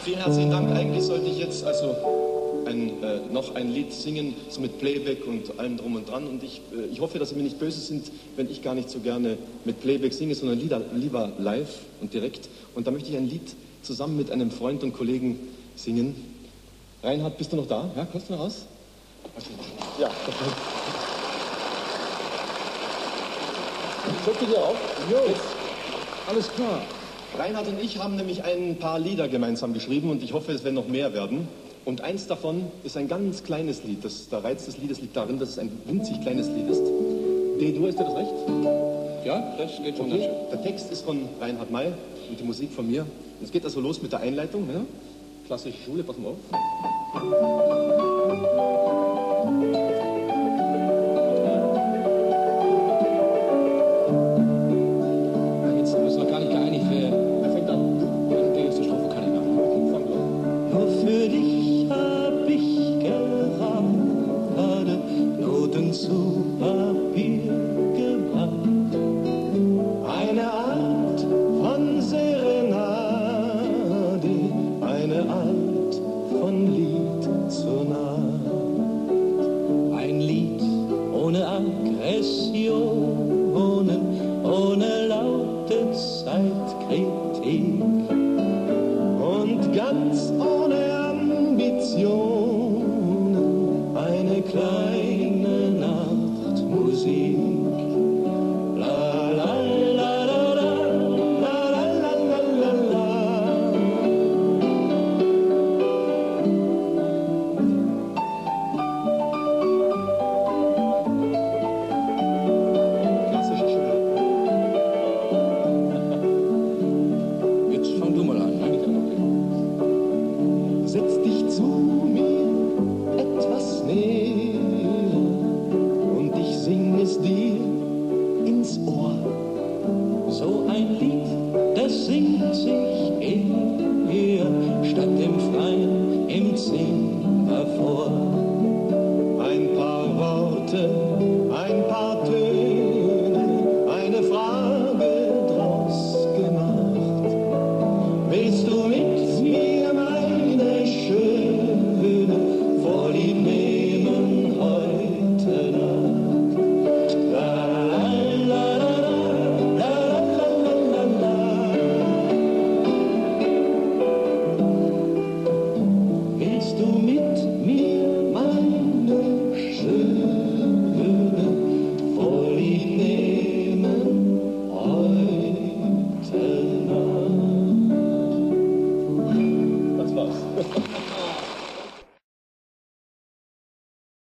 Vielen herzlichen Dank. Eigentlich sollte ich jetzt also noch ein Lied singen, so mit Playback und allem drum und dran. Und ich hoffe, dass Sie mir nicht böse sind, wenn ich gar nicht so gerne mit Playback singe, sondern lieber live und direkt. Und da möchte ich ein Lied zusammen mit einem Freund und Kollegen singen. Reinhard, bist du noch da? Ja, kommst du noch raus? Ja, perfekt. Setz dich hier auf. Jo. Alles klar. Reinhard und ich haben nämlich ein paar Lieder gemeinsam geschrieben und ich hoffe, es werden noch mehr werden. Und eins davon ist ein ganz kleines Lied. Der Reiz des Liedes liegt darin, dass es ein winzig kleines Lied ist. D-Dur, ist dir das recht? Ja, das geht schon. Okay. Der Text ist von Reinhard May und die Musik von mir. Und es geht also los mit der Einleitung. Ja? Klassische Schule, pass mal auf. Zu Papier gebracht, eine Art von Serenade, eine Art von Lied zur Nacht. Ein Lied ohne Aggressionen, ohne laute Zeitkritik und ganz ohne Ambitionen, eine kleine Musik. La la la la la la la la la la. Klassische Schule. Jetzt fang du mal an. Setz dich zu mir etwas näher. Sing es dir ins Ohr. So ein Lied, das singt sich